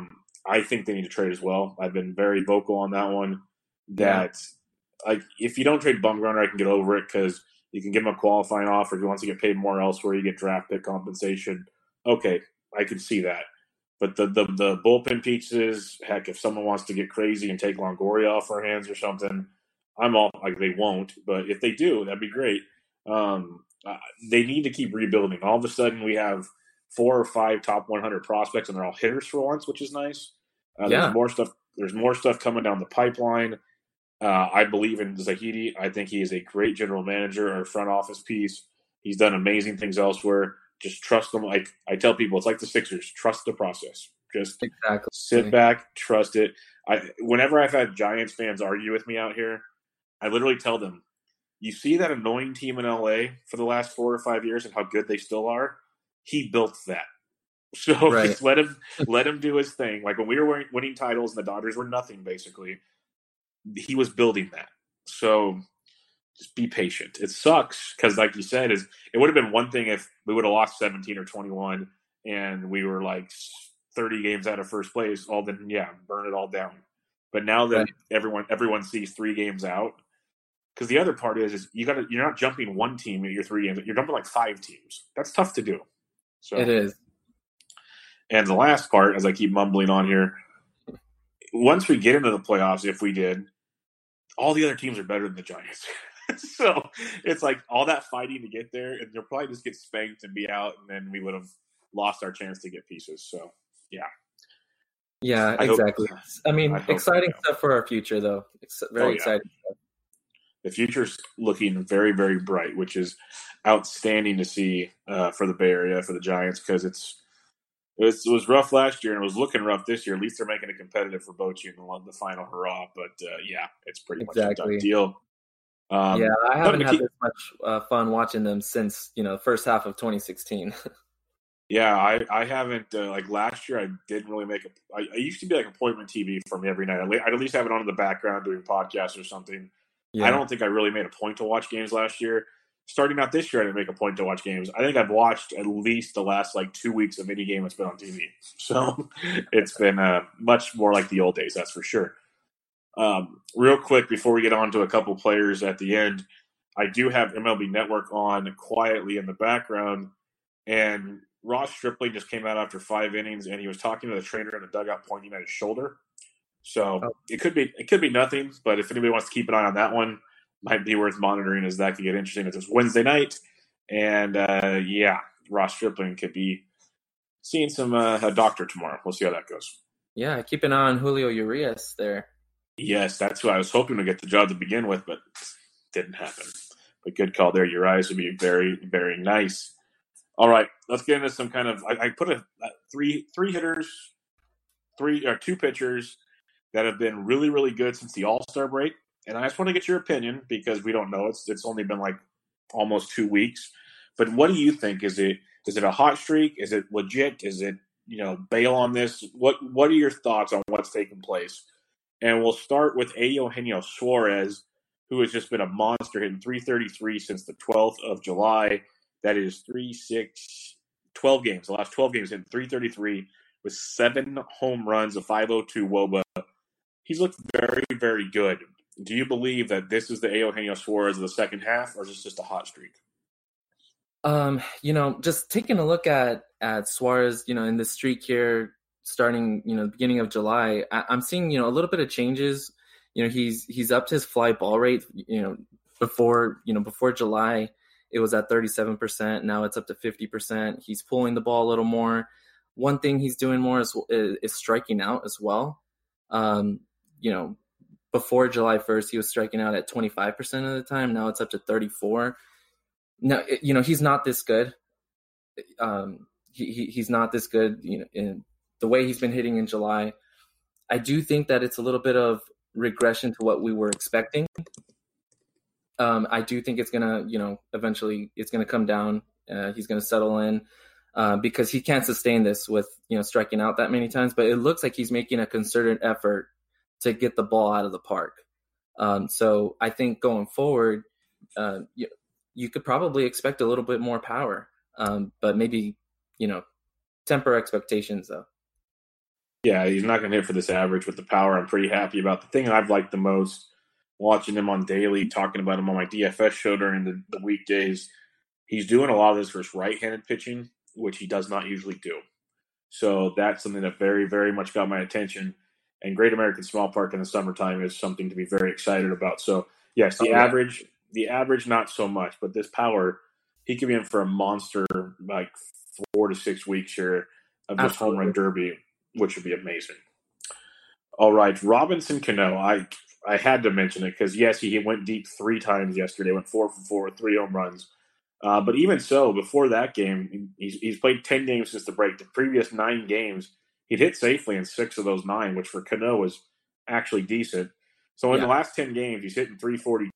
I think they need to trade as well. I've been very vocal on that one. That yeah. like if you don't trade Bumgarner, I can get over it because you can give him a qualifying offer. If he wants to get paid more elsewhere, you get draft pick compensation. Okay, I can see that. But the, the, the bullpen pieces, heck, if someone wants to get crazy and take Longoria off our hands or something, I'm all like they won't. But if they do, that'd be great. Um, uh, they need to keep rebuilding. All of a sudden, we have four or five top one hundred prospects, and they're all hitters for once, which is nice. Uh, yeah. There's more stuff. There's more stuff coming down the pipeline. Uh, I believe in Zahidi. I think he is a great general manager or front office piece. He's done amazing things elsewhere. Just trust them. Like I tell people, it's like the Sixers. Trust the process. Just exactly. sit back, trust it. I whenever I've had Giants fans argue with me out here, I literally tell them, you see that annoying team in L A for the last four or five years and how good they still are? He built that. So right. just let him let him do his thing. Like when we were winning titles and the Dodgers were nothing, basically, he was building that. So just be patient. It sucks because, like you said, is it would have been one thing if we would have lost seventeen or twenty-one and we were like thirty games out of first place. All then, yeah, burn it all down. But now that right. everyone everyone sees three games out, because the other part is is you got to you're not jumping one team at your three games. You're jumping like five teams. That's tough to do. So it is. And the last part, as I keep mumbling on here, once we get into the playoffs, if we did, all the other teams are better than the Giants. So it's like all that fighting to get there, and they'll probably just get spanked and be out, and then we would have lost our chance to get pieces. So, yeah. Yeah, I exactly. Hope, I mean, I exciting so. stuff for our future, though. It's very oh, yeah. exciting stuff. The future's looking very, very bright, which is outstanding to see uh, for the Bay Area, for the Giants, because it's it was, it was rough last year, and it was looking rough this year. At least they're making it competitive for Bochy in the, the final hurrah. But, uh, yeah, it's pretty exactly. much a done deal. Um, yeah, I haven't had keep... this much uh, fun watching them since, you know, the first half of twenty sixteen. Yeah, I, I haven't, uh, like last year I didn't really make a, I, I used to be like appointment T V for me every night. I'd at least have it on in the background doing podcasts or something. Yeah. I don't think I really made a point to watch games last year. Starting out this year, I didn't make a point to watch games. I think I've watched at least the last like two weeks of any game that's been on T V. So it's been uh, much more like the old days, that's for sure. Um, real quick, before we get on to a couple players at the end, I do have M L B Network on quietly in the background, and Ross Stripling just came out after five innings, and he was talking to the trainer in the dugout, pointing at his shoulder. So oh. it could be it could be nothing, but if anybody wants to keep an eye on that one, might be worth monitoring, as that could get interesting. It's Wednesday night, and uh, yeah, Ross Stripling could be seeing some uh, a doctor tomorrow. We'll see how that goes. Yeah, keep an eye on Julio Urias there. Yes, that's who I was hoping to get the job to begin with, but didn't happen. But good call there. Urias would be very, very nice. All right, let's get into some kind of. I, I put a, a three three hitters, three or two pitchers that have been really, really good since the All-Star break, and I just want to get your opinion because we don't know. It's it's only been like almost two weeks. But what do you think? Is it is it a hot streak? Is it legit? Is it you know bail on this? What What are your thoughts on what's taking place? And we'll start with Eugenio Suarez, who has just been a monster, hitting three thirty-three since the twelfth of July. That is three, six, twelve games. The last twelve games hitting three thirty-three with seven home runs, a five oh two W O B A. He's looked very, very good. Do you believe that this is the Eugenio Suarez of the second half, or is this just a hot streak? Um, you know, just taking a look at, at Suarez, you know, in the streak here, starting, you know, the beginning of July, I, I'm seeing, you know, a little bit of changes. You know, he's he's upped his fly ball rate. You know, before you know before July, it was at thirty-seven percent. Now it's up to fifty percent. He's pulling the ball a little more. One thing he's doing more is is, is striking out as well. Um, you know, before July first, he was striking out at twenty-five percent of the time. Now it's up to thirty-four. Now, you know, he's not this good. Um, he, he he's not this good. You know, in the way he's been hitting in July, I do think that it's a little bit of regression to what we were expecting. Um, I do think it's going to, you know, eventually it's going to come down. Uh, he's going to settle in uh, because he can't sustain this with, you know, striking out that many times. But it looks like he's making a concerted effort to get the ball out of the park. Um, so I think going forward, uh, you, you could probably expect a little bit more power, um, but maybe, you know, temper expectations though. Yeah, he's not going to hit for this average with the power. I'm pretty happy about. The thing I've liked the most, watching him on daily, talking about him on my D F S show during the, the weekdays, he's doing a lot of this versus right-handed pitching, which he does not usually do. So that's something that very, very much got my attention. And Great American Small Park in the summertime is something to be very excited about. So, yes, the oh, yeah. average, the average, not so much. But this power, he could be in for a monster, like, four to six weeks here of this Absolutely. home run derby, which would be amazing. All right, Robinson Cano. I I had to mention it because, yes, he went deep three times yesterday, went four for four with three home runs. Uh, but even so, before that game, he's, he's played ten games since the break. The previous nine games, he'd hit safely in six of those nine, which for Cano was actually decent. So in yeah. the last ten games, he's hitting three forty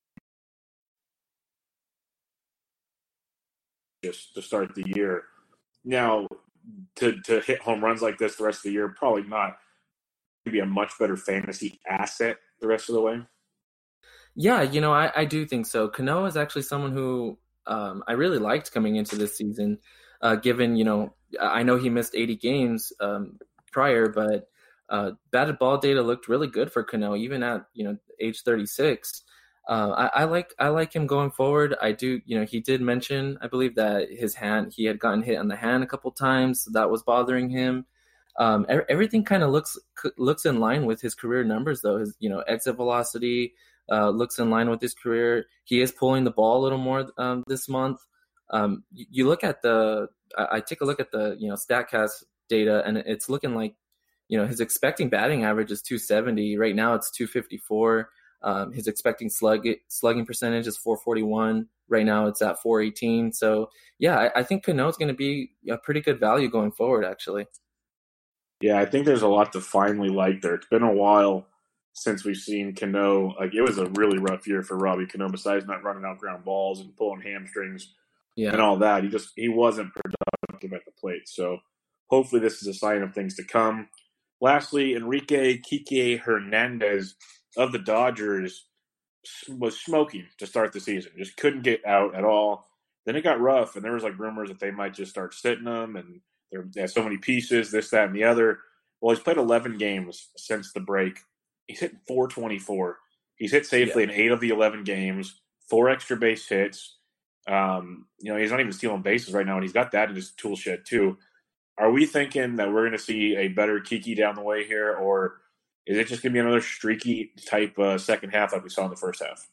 just to start the year. Now, to to hit home runs like this the rest of the year, probably not. Be a much better fantasy asset the rest of the way. Yeah, you know, I, I do think so. Cano is actually someone who um, I really liked coming into this season, uh, given, you know, I know he missed eighty games um, prior, but uh, batted ball data looked really good for Cano, even at, you know, age thirty-six. Uh, I, I like I like him going forward. I do, you know, he did mention, I believe, that his hand, he had gotten hit on the hand a couple times, so that was bothering him. Um, everything kind of looks looks in line with his career numbers, though. His, you know, exit velocity uh, looks in line with his career. He is pulling the ball a little more um, this month. Um, you, you look at the, I, I take a look at the, you know, Statcast data, and it's looking like, you know, his expecting batting average is two seventy. Right now, it's two fifty-four. Um, his expecting slug slugging percentage is four forty-one. Right now, it's at four eighteen. So, yeah, I, I think Cano is going to be a pretty good value going forward, actually. Yeah, I think there's a lot to finally like there. It's been a while since we've seen Cano. Like, it was a really rough year for Robbie Cano, besides not running out ground balls and pulling hamstrings yeah. and all that. He just he wasn't productive at the plate. So hopefully this is a sign of things to come. Lastly, Enrique Kike Hernandez of the Dodgers was smoking to start the season. Just couldn't get out at all. Then it got rough, and there was like rumors that they might just start sitting him, and they have so many pieces, this, that, and the other. Well, he's played eleven games since the break. He's hitting four twenty-four. He's hit safely yeah. in eight of the eleven games, four extra base hits. Um, you know, he's not even stealing bases right now, and he's got that in his tool shed too. Are we thinking that we're going to see a better Kiki down the way here, or is it just going to be another streaky type uh, second half like we saw in the first half?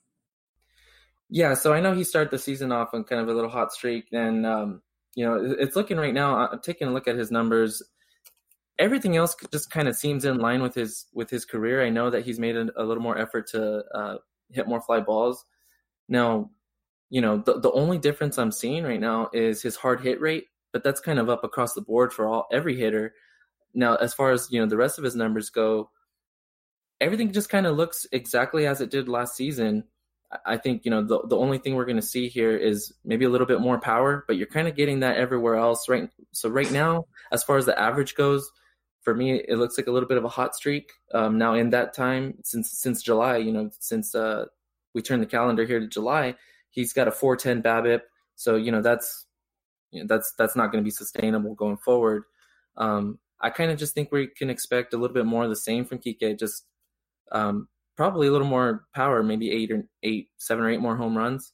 Yeah, so I know he started the season off on kind of a little hot streak, and um, you know, it's looking right now, I'm taking a look at his numbers. Everything else just kind of seems in line with his with his career. I know that he's made a, a little more effort to uh, hit more fly balls. Now, you know, the, the only difference I'm seeing right now is his hard hit rate, but that's kind of up across the board for all every hitter. Now, as far as, you know, the rest of his numbers go, everything just kind of looks exactly as it did last season. I think, you know, the the only thing we're going to see here is maybe a little bit more power, but you're kind of getting that everywhere else, right? So right now, as far as the average goes, for me, it looks like a little bit of a hot streak. Um, now, in that time, since since July, you know, since uh, we turned the calendar here to July, he's got a four ten BABIP. So, you know, that's you know, that's that's not going to be sustainable going forward. Um, I kind of just think we can expect a little bit more of the same from Kike, just um, probably a little more power, maybe eight or eight, seven or eight more home runs.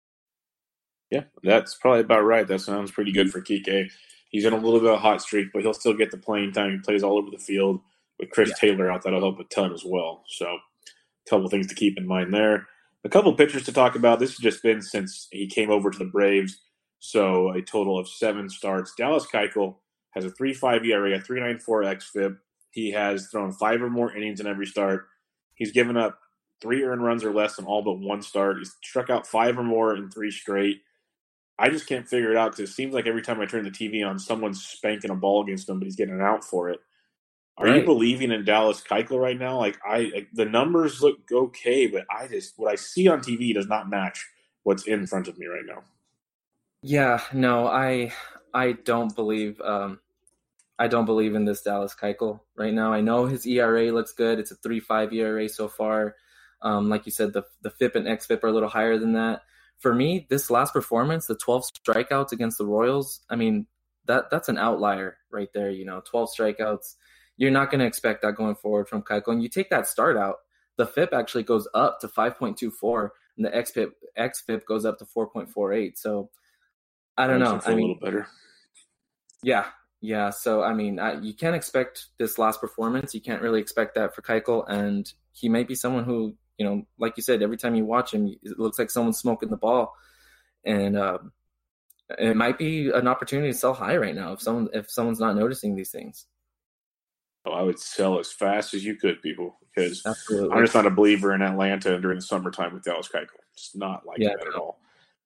Yeah, that's probably about right. That sounds pretty good for Kike. He's in a little bit of a hot streak, but he'll still get the playing time. He plays all over the field with Chris yeah. Taylor out. That'll help a ton as well. So a couple things to keep in mind there. A couple pitchers to talk about. This has just been since he came over to the Braves. So a total of seven starts. Dallas Keuchel has a three point five E R A, a three point nine four xFIP. He has thrown five or more innings in every start. He's given up three earned runs or less in all but one start. He's struck out five or more in three straight. I just can't figure it out because it seems like every time I turn the T V on, someone's spanking a ball against him, but he's getting an out for it. Are right. you believing in Dallas Keuchel right now? Like I, like, the numbers look okay, but I just what I see on T V does not match what's in front of me right now. Yeah, no, I, I don't believe, um, I don't believe in this Dallas Keuchel right now. I know his E R A looks good. It's a three point five E R A so far. Um, like you said, the the FIP and xFIP are a little higher than that. For me, this last performance, the twelve strikeouts against the Royals, I mean, that that's an outlier right there. You know, twelve strikeouts. you're not going to expect that going forward from Keuchel. And you take that start out, the F I P actually goes up to five point two four, and the X F I P, X F I P goes up to four point four eight. So I don't know. I mean, a little better. Yeah, yeah. So I mean, I, you can't expect this last performance. You can't really expect that for Keuchel, and he might be someone who, you know, like you said, every time you watch him, it looks like someone's smoking the ball, and um, it might be an opportunity to sell high right now if someone if someone's not noticing these things. Oh, I would sell as fast as you could, people, because Absolutely. I'm just not a believer in Atlanta during the summertime with Dallas Keuchel. It's not like Yeah, that at all.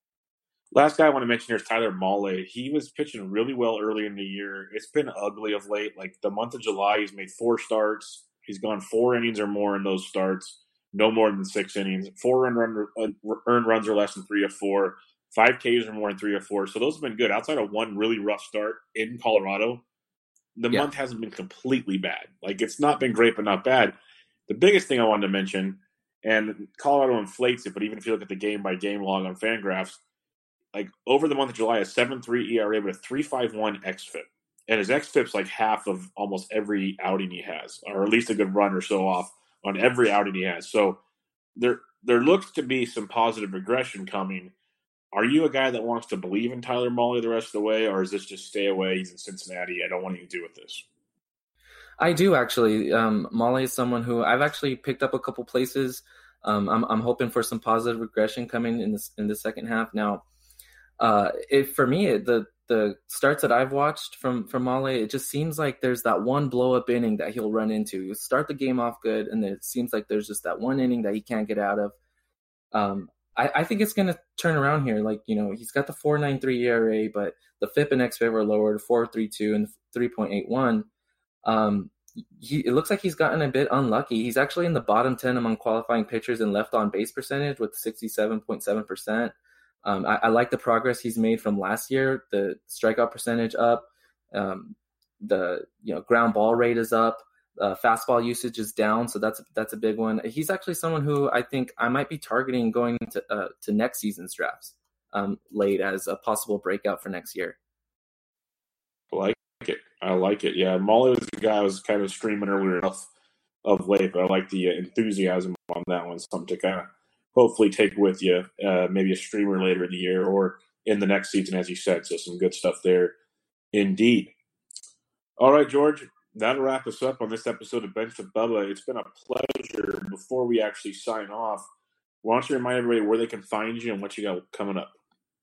Last guy I want to mention here is Tyler Mahle. He was pitching really well early in the year. It's been ugly of late. Like the month of July, he's made four starts. He's gone four innings or more in those starts. No more than six innings. Four run, run, uh, earned runs are less than three of four. Five Ks or more than three of four. So those have been good. Outside of one really rough start in Colorado, the Yeah. month hasn't been completely bad. Like it's not been great, but not bad. The biggest thing I wanted to mention, and Colorado inflates it, but even if you look at the game by game log on Fangraphs, like over the month of July, a seven point three E R A with a three point five one X F I P. And his X F I P's like half of almost every outing he has, or at least a good run or so off on every outing he has. So there there looks to be some positive regression coming. Are you a guy that wants to believe in Tyler Mahle the rest of the way, or is this just stay away? He's in Cincinnati. I don't want anything to do with this. I do actually. Um, Mahle is someone who I've actually picked up a couple places. Um, I'm I'm hoping for some positive regression coming in this in the second half. Now, uh, it for me the the starts that I've watched from from Mahle, it just seems like there's that one blow up inning that he'll run into. He'll start the game off good, and then it seems like there's just that one inning that he can't get out of. Um, I, I think it's going to turn around here. Like, you know, he's got the four point nine three E R A, but the F I P and X F I P are lower to four point three two and three point eight one. Um, he, it looks like he's gotten a bit unlucky. He's actually in the bottom ten among qualifying pitchers in left on base percentage with sixty-seven point seven percent. Um, I, I like the progress he's made from last year. The strikeout percentage up, um, the you know ground ball rate is up, uh, fastball usage is down, so that's that's a big one. He's actually someone who I think I might be targeting going to uh, to next season's drafts um, late as a possible breakout for next year. I like it. I like it. Yeah, Mahle was the guy I was kind of streaming earlier of, of late, but I like the enthusiasm on that one. Something to kind of hopefully take with you, uh, maybe a streamer later in the year or in the next season, as you said. So some good stuff there indeed. All right, George, that'll wrap us up on this episode of Bench with Bubba. It's been a pleasure. Before we actually sign off, why don't you remind everybody where they can find you and what you got coming up?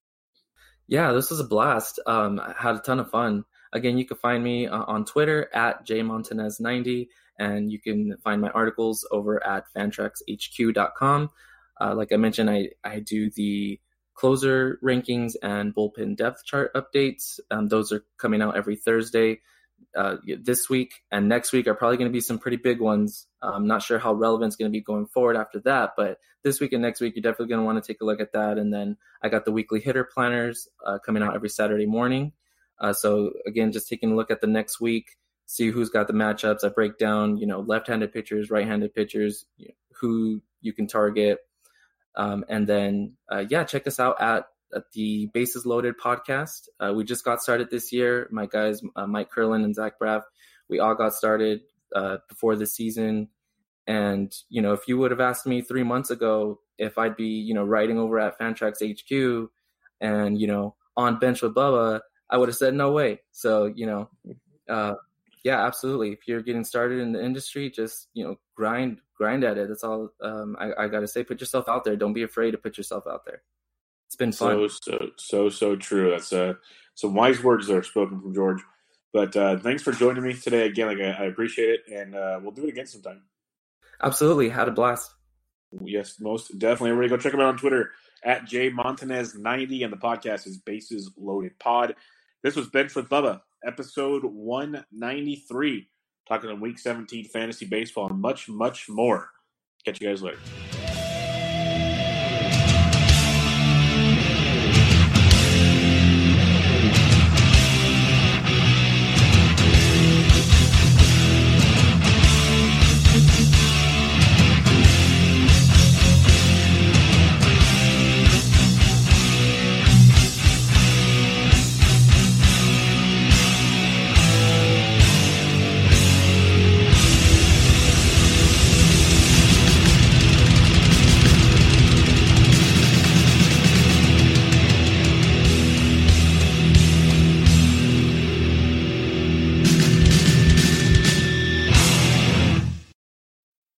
Yeah, this was a blast. Um, I had a ton of fun. Again, you can find me uh, on Twitter at j montanez ninety, and you can find my articles over at fantrax h q dot com. Uh, like I mentioned, I, I do the closer rankings and bullpen depth chart updates. Um, those are coming out every Thursday. Uh, this week and next week are probably going to be some pretty big ones. I'm not sure how relevant it's going to be going forward after that, but this week and next week, you're definitely going to want to take a look at that. And then I got the weekly hitter planners uh, coming out every Saturday morning. Uh, so again, just taking a look at the next week, see who's got the matchups. I break down, you know, left-handed pitchers, right-handed pitchers, you know, who you can target. Um, and then, uh, yeah, check us out at, at the Bases Loaded podcast. Uh, we just got started this year. My guys, uh, Mike Curlin and Zach Braff, we all got started uh, before the season. And, you know, if you would have asked me three months ago if I'd be, you know, writing over at Fantrax H Q and, you know, on Bench with Bubba, I would have said no way. So, you know, uh, yeah, absolutely. If you're getting started in the industry, just, you know, grind, grind at it. That's all um, I, I got to say. Put yourself out there. Don't be afraid to put yourself out there. It's been fun. So, so, so, so true. That's uh, some wise words that are spoken from George. But uh, thanks for joining me today again. Like I, I appreciate it, and uh, we'll do it again sometime. Absolutely. Had a blast. Yes, most definitely. Everybody go check him out on Twitter at j montanez ninety, and the podcast is Bases Loaded Pod. This was Bench with Bubba, episode one ninety-three, talking on Week seventeen fantasy baseball and much, much more. Catch you guys later.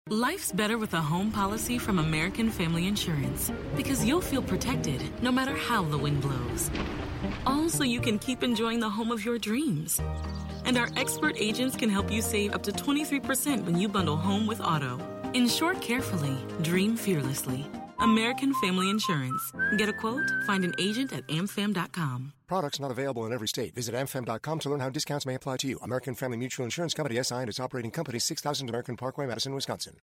Life's better with a home policy from American Family Insurance because you'll feel protected no matter how the wind blows. All so you can keep enjoying the home of your dreams. And our expert agents can help you save up to twenty-three percent when you bundle home with auto. Insure carefully, dream fearlessly. American Family Insurance. Get a quote? Find an agent at am fam dot com. Products not available in every state. Visit am fam dot com to learn how discounts may apply to you. American Family Mutual Insurance Company, S I and its operating company, six thousand American Parkway, Madison, Wisconsin.